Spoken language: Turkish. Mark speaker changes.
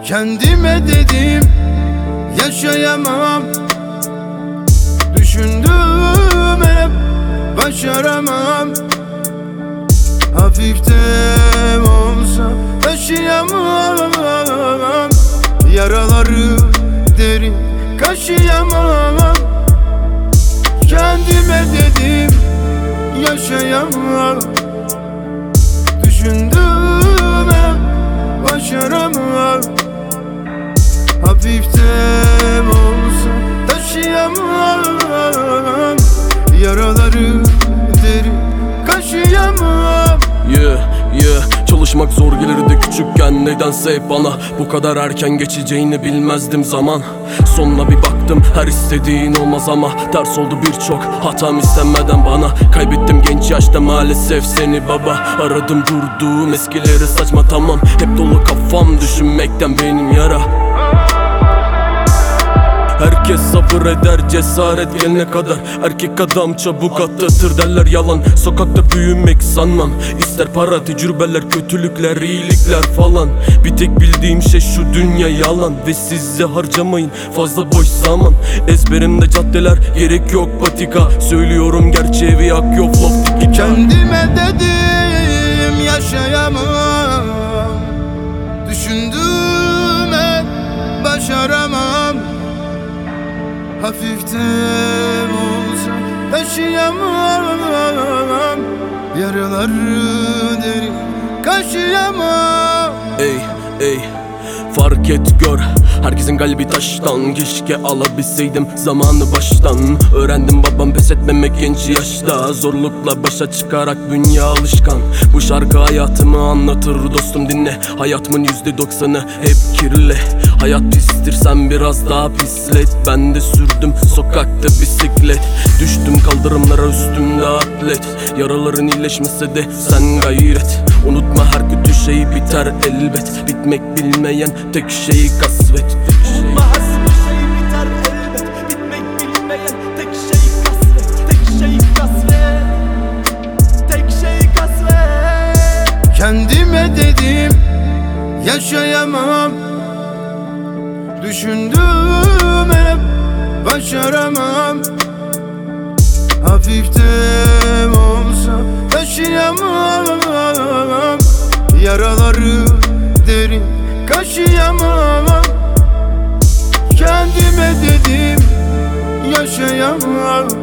Speaker 1: Kendime dedim yaşayamam. Düşündüm hep başaramam. Hafiften olsa taşıyamam. Yaraları derin kaşıyamam. Kendime dedim yaşayamam. Düşündüm hep başaramam. Hafiften olsa taşıyamam. Yaraları derin kaşıyamam.
Speaker 2: Çalışmak zor gelirdi küçükken, nedense hep bana. Bu kadar erken geçeceğini bilmezdim zaman. Sonuna bir baktım, her istediğin olmaz ama ters oldu birçok hatam istenmeden bana. Kaybettim genç yaşta maalesef seni baba. Aradım durduğum eskileri saçma tamam. Hep dolu kafam düşünmekten benim yara. Herkes sabır eder cesaret gelene kadar. Erkek adam çabuk atlatır derler yalan. Sokakta büyümek sanmam. İster para, tecrübeler, kötülükler, iyilikler falan. Bir tek bildiğim şey şu dünya yalan. Ve size harcamayın fazla boş zaman. Ezberimde caddeler, gerek yok patika. Söylüyorum gerçeği ve yak yok laf tiki.
Speaker 1: Kendime dedim yaşayamam. Düşündüm hep başaramam. Hafiften olsa taşıyamam. Yaraları derin kaşıyamam.
Speaker 2: Ey fark et gör, herkesin kalbi taştan. Keşke alabilseydim zamanı baştan. Öğrendim babam pes etmemek genç yaşta. Zorlukla başa çıkarak bünye alışkan. Bu şarkı hayatımı anlatır dostum dinle. Hayatımın %90'ı hep kirli. Hayat pistir sen biraz daha pislet. Ben de sürdüm sokakta bisiklet. Düştüm kaldırımlara üstümde atlet. Yaraların iyileşmese de sen gayret. Unutma her kötü şey biter elbet. Bitmek bilmeyen tek şey kasvet.
Speaker 3: Unutma her kötü şey biter elbet. Bitmek bilmeyen tek şey kasvet. Tek şey kasvet. Tek şey kasvet.
Speaker 1: Kendime dedim yaşayamam. Düşündüm hep başaramam. Hafiften olsa taşıyamam. Yaraları derin kaşıyamam. Kendime dedim yaşayamam.